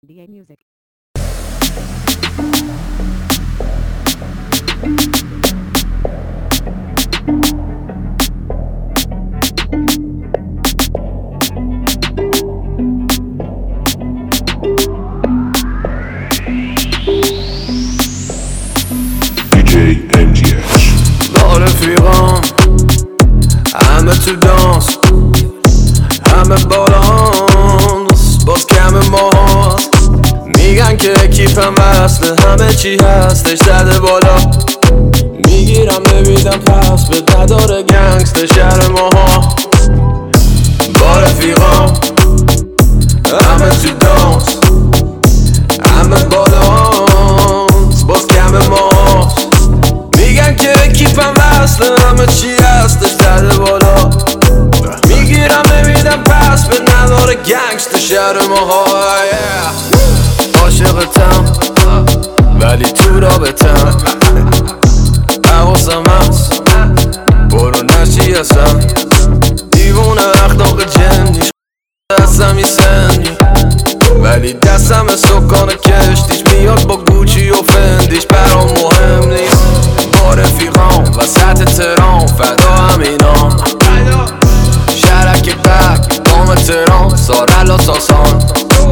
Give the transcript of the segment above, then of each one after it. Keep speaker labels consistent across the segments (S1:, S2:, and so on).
S1: DA Music.
S2: DJ MGH
S3: با رفیقام همه تو دانس، همه بالانس، باز کم ماست. میگن که کیفم وصله، همه چی هستش زده بالا. میگیرم نمیدم پس به نداره گنگست شهر ماها. با رفیقام همه تو دانس، همه بالانس، باز کم ماست. میگن که کیفم وصله، همه چی هستش زده بالا. میگیرم نمیدم پس به نداره گنگست شهر ماها. عاشقتم ولی تو رابطم، حواسم هست برو نشی اصلا. دیوونه اخلاق جنیش دستم سنی، ولی دستم سکان کشتیش میاد با گوچی و فندیش. برام مهم نیست با رفیقام وسط ترام، فدا همینام شرک بک بام ترام، سارل و ساسان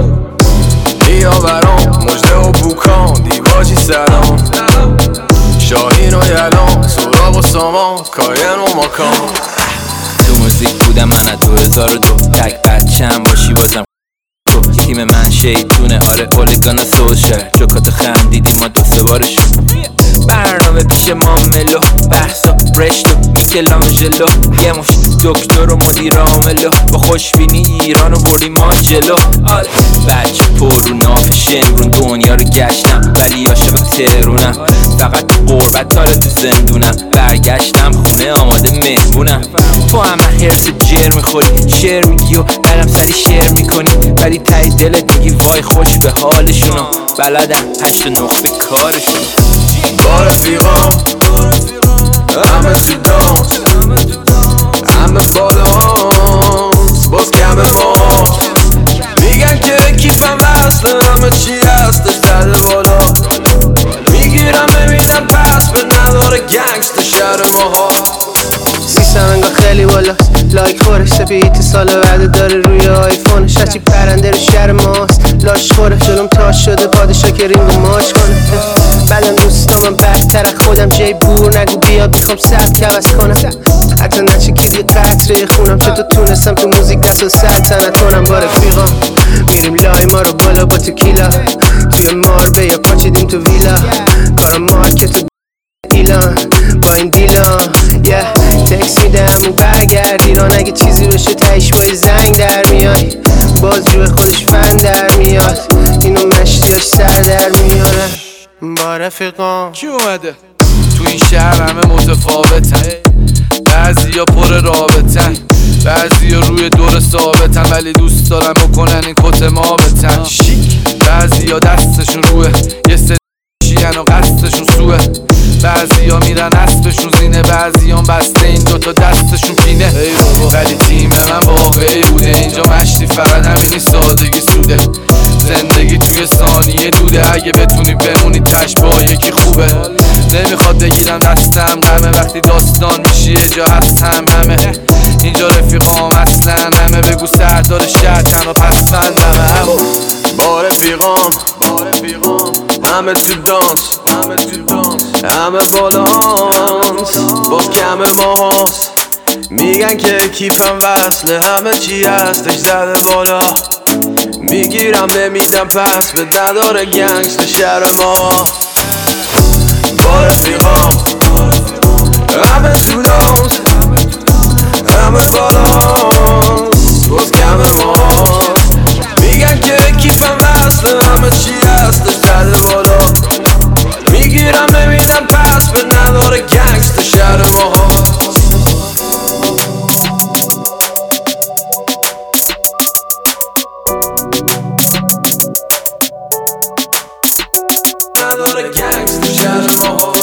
S3: بیا برام مجده و بوکان، دیواجی سلام شاهین و یلان، سوراغ و سامان، کاین و ماکان.
S4: تو موزیک بودم من از 2002، تک بچم باشی بازم تو. تیم من شیطونه، آره اولیگانا سوشل، جوکات خندیدی ما دو سه بارشون. برنامه پیش ما ملو، بحثا رشتو میکلانجلو، یه مش دکتر و مدیر عاملو، با خوشبینی ایرانو بردیم ما جلو. آره بچه پر رو ناف شمرون، دنیا رو گشتم ولی عاشق تهرونم. فقط تو غربت حالا تو زندونم، برگشتم خونه آماده مهمونم. تو همه هرس جر میخوری، شعر میگی و قلم سری شعر میکنی، ولی تای دلت میگی وای خوش به حالشونو. بلدم 8 و 9 به کارشونو.
S3: با رفیقام همه تو دانس، همه بالانس، باز کم ماست. میگن که کیفم وصله، همه چی هستش زده بالا. میگیرم نمیدم پس به نداره گنگست شهر ماها.
S5: سیستم انگاه خیلی بالاست، لایک خورش سپیت سال وعده داره روی آیفونش. هرچی پرنده رو شهر ماست، لاش خوره جلوم تاش شده پادشا که رینگو ماش کنه. بعدم دوستام من بدتر خودم جای بور نگو بیاد میخوام سبک عوض کنم. حتی نچکید یه قطره خونم، چطور تونستم تو موزیک دست و سلطنت کنم. با رفیقام میریم لای ما رو بالا با تکیلا، توی ماربه یا پاچیدیم تو ویلا. کارم مارکت ایلان با این دیلان، تکس میدم و برگرد ایران. اگه چیزی بشه تایش با یه زنگ در میای، باز روی خودش فن در میاد، اینو مشتیاش سر در میارن. با رفیقام
S3: کی اومده؟ تو این شهر همه متفاوتن، بعضی ها پر رابطن، بعضی ها روی دور ثابتن، ولی دوست دارن بکنن این کت ما بتن شیک. بعضی ها دستشون روه یه سری شیعن و قصدشون سوه، بعضی ها میرن اسبشون زینه، بعضی ها بسته این دوتا دستشون پینه. ولی تیم من واقعی بوده، اینجا مشتی فقط همینی سادگی سوده. زندگی توی ثانیه دوده، اگه بتونی بمونی تش با یکی خوبه. نمیخواد بگیرم دستم غمه، وقتی داستان میشی یه جا هستم همه. اینجا رفیقام اصلا همه، بگو سردار شهر تنها پسفندمه. با رفیقام همه تو دانس، همه بالانس، باز کم ماست. میگن که کیفم وصله، همه چی هستش زده بالا. میگیرم نمیدم پس به نداره گنگست شهر ما. با رفیقام همه تو دانس، همه بالانس، باز کم ماست. میگن که کیفم وصله، همه چی هستش زده بالا. میگیرم نمیدم پس به نداره گنگست شهر ما. نداره گنگست شهر ما.